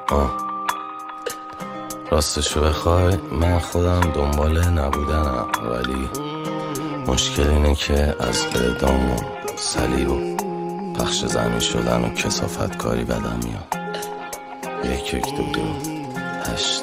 راستشو بخوای من خودم دنبال نبودنم، ولی مشکل اینه که از اعدام و صلیب و پخش زمین شدن و کثافت کاری بدم میاد. 1 1 2 2 8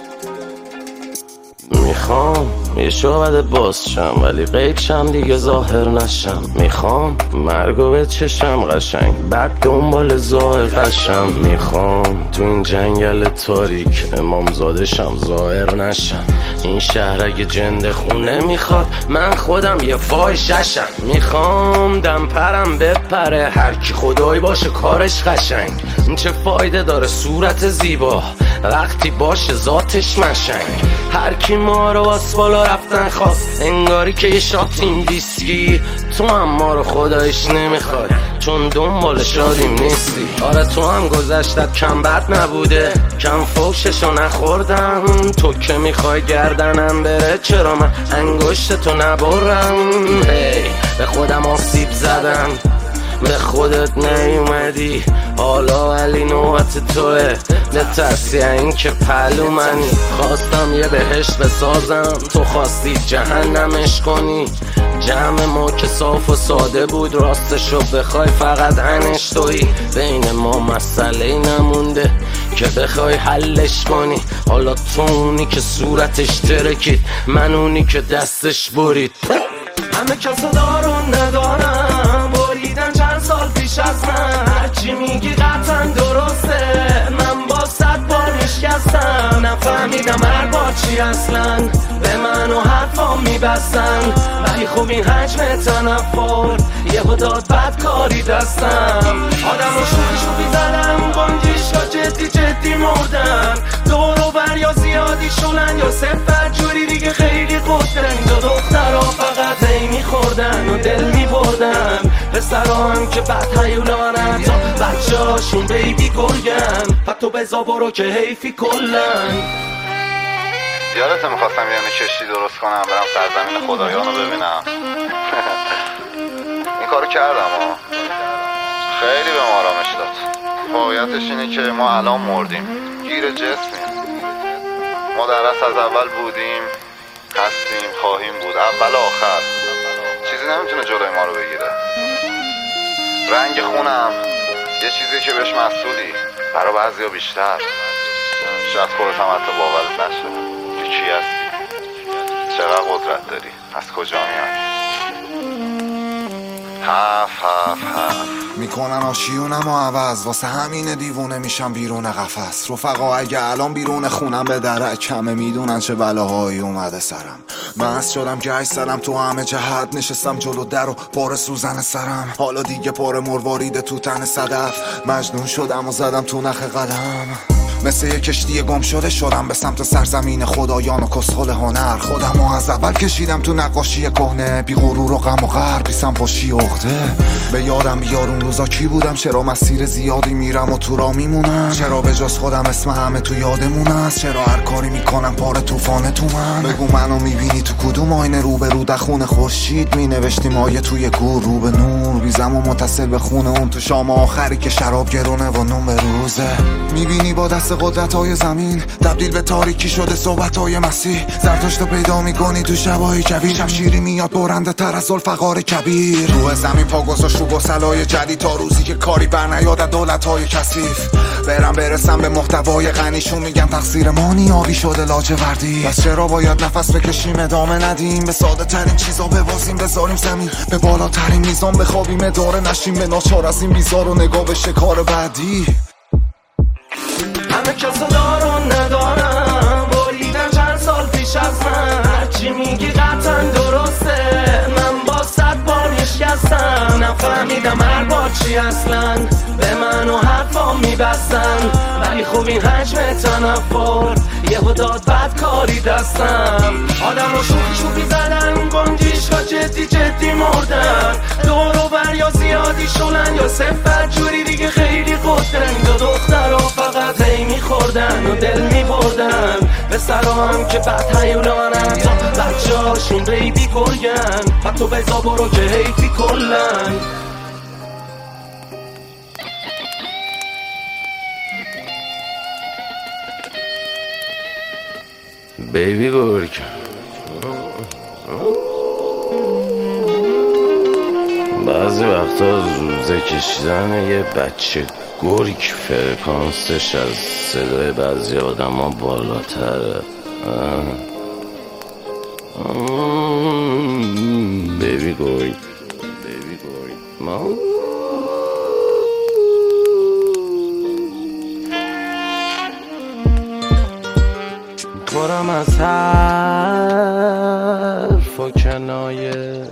میخوام یه شعبده باز شم ولی قید شم دیگه ظاهر نشم. میخوام مرگو به چشم قشنگ بعد دنبال ذائقه‌شم. میخوام تو این جنگل تاریک امامزاده شم ظاهر نشم. این شهر اگه جنده خونه میخواد من خودم یه فاحشه‌شم. میخوام دم پرم بپره هر کی خدایی باشه کارش قشنگ. چه فایده داره صورت زیبا وقتی باشه ذاتش مشنگ. هر کی ما رو باز بالا رفتن خواست انگاری که یه شاتیم ویسکی. تو هم ما رو خدایش نمیخواد چون دنبال شادیم نیستی. آره تو هم گذشتت کم بد نبوده کم فوششو نخوردم. تو که میخوای گردنم بره چرا من انگشت تو نبرم. به خودم آسیب زدم به خودت نیومدی حالا علی نوبت توه. نترسی این که پلو منی. خواستم یه بهشت بسازم تو خواستی جهنمش کنی. جمع ما که صاف و ساده بود راستشو بخوای فقط انش تویی. بین ما مسئله نمونده که بخوای حلش کنی. حالا تو اونی که صورتش ترکید من اونی که دستش برید. همه کسا دارون ندارم بریدن چند سال پیش از من. هرچی میگی قطعا درسته من با 100 بار نشکستم. نفهمیدم هر بار چی اصلا به من و حرفام میبستن. ولی خب این حجم تنفر یه داد بدکاری دستم. آدم رو شوخی زدم گنجیشا جدی جدی مردن. دور و بر یا زیادی شلن یا صفر جوری دیگه خیلی قدرن. دو دخترها فقط هی میخوردن و دل میبردن. پسرها هم که بد هیولانن تا بچه هاشون بیبی گرگن. حتی بزا برو که حیفی کلن. یادت میخواستم یه کشتی درست کنم برم سرزمین خدایان رو ببینم. این کارو کردم خیلی به ما آرامش داد. واقعیتش اینه که ما الان مردیم گیر جسمیم. ما در اصل از اول بودیم هستیم خواهیم بود اول آخر. چیزی نمیتونه جلوی ما رو بگیره. رنگ خونم یه چیزی که بهش مسئولی برای بعضیا بیشتر. شاید خودت هم حتی باورت نشه که کی هستی چقدر قدرت داری از کجا میای. میکنن آشیونم و عوض واسه همین دیوونه میشم بیرون قفس. رفقا اگه الان بیرون خونم به درک کمه میدونن چه بلاهایی اومده سرم. مست شدم گشت زدم تو همه جهت نشستم جلو در و پاره سوزن سرم. حالا دیگه پاره مروارید تو تن صدف. مجنون شدم و زدم تو نخ قدم. مثل یه کشتی گم شده شدم به سمت سرزمین خدایان و کسخل هنر. خودمو از اول کشیدم تو نقاشی کهنه بی غرور و غم و غر بیسم پشی عقده. به یادم بیار اون روزا کی بودم چرا مسیر زیادی میرم و تو را میمونم. چرا به جز خودم اسم همه تو یادمون است. چرا هر کاری میکنم پاره طوفانه تو من. بگو منو میبینی تو کدوم آینه رو به رو دخون خورشید مینوشتیم آیه توی گور رو به نور. بیزم و متصل به خونه اون تو شام آخری که شراب گرونه و نون به روزه. میبینی با دست قدرت‌های زمین تبدیل به تاریکی شده صحبت‌های مسیح. زرتشت پیدا می‌کنی تو شبای کویر. شمشیری میاد برنده تر از ذوالفقار کبیر. روح زمین پا گذاشت رو گسلای جدید تا روزی که کاری بر نیاد از دولت‌های کثیف. برسم به محتوای غنیشون میگم تقصیر ما نیابی شده لاجوردی. پس چرا باید نفس بکشیم ادامه ندیم به ساده ترین چیزا ببازیم بذاریم زمین به بالاترین میزان بخوابیم اداره نشیم به ناچار از این بیزار و نگاه به شکار بعدی. همه کسا دارون ندارم بریدن چند سال پیش از من. هرچی میگی قطعا درسته من با 100 بار نشکستم. نفهمیدم هر بار چی اصلا به من و حرفام میبستن. ولی خب این حجم تنفر یه داد بدکاری دستم. آدم رو شوخی زدن گنجیشا جدی جدی مردن. دور و بر یا زیادی شلن یا صفر جوری دیگه خیلی قدرن. دو دخترها فقط هی میخوردن و دل میبردن. پسرها هم که بد هیولانن تا بچه هاشون بیبی گرگن. حتی بزا برو که حیفی کلن. بیبی گرگ بعضی وقتا روزه کشیدن یه بچه گرگ فرکانسش از صدای بعضی آدم ها بالاتره. بیبی گرگ پرم از حرف و کنایه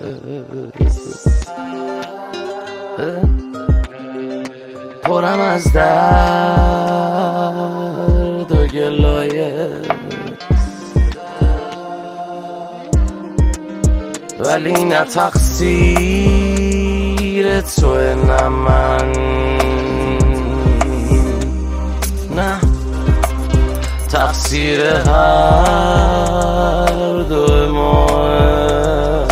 پرم از درد و گلایه ولی نه تقصیر توه نه من، نه تقصیر هر دو ماه.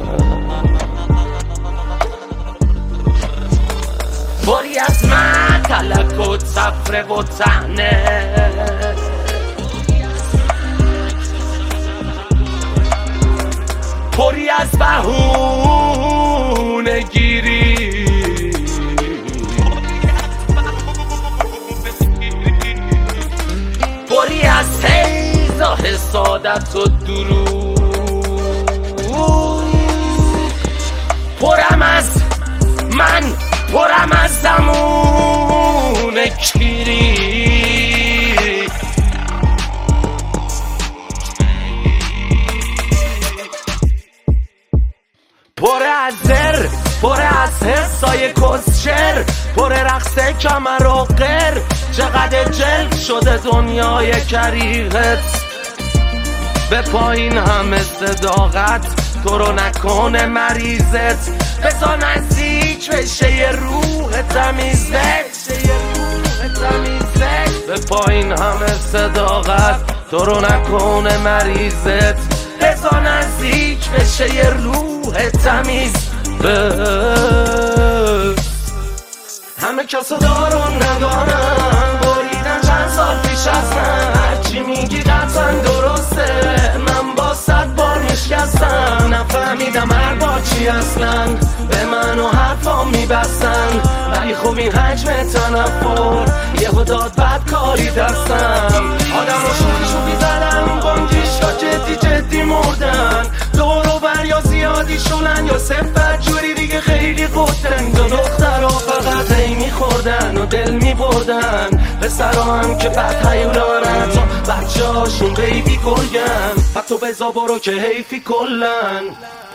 باری از من تلک و تفره و تهنه پری از بهونه گیری پری از تیز و حسادت و دروغ پرم از من پرم از زمون کیری پر از زر پر از حسای کسشر پر رقص کمر و غر چقدر جلد شده دنیای کریغت به پایین همه صداقت تو رو نکنه مریضت بزا نزدیک بشه یه روح تمیزت به پایین همه صداقت تو رو نکنه مریضت بزا نزدیک بشه یه روح تمیز همه کسا دارون ندارن بریدن چند سال پیش از من هرچی میگی قطعا درسته من با 100 بار نشکستم نفهمیدم هر بار چی اصلا به من و حرفا میبستن ولی خب این حجم تنفر یهو داد بدکاری دستم آدم رو شوخی زدن بانگیشا جدی مردن دور و بر یا زیادی شلن یا صفت جوری دیگه خیلی قدن دو دختر ها فقط هی میخوردن و دل میبردن پسر هم که بد هیولانن تا بچه هاشون بیبی گرگن و تو بزا برو که حیفی کلن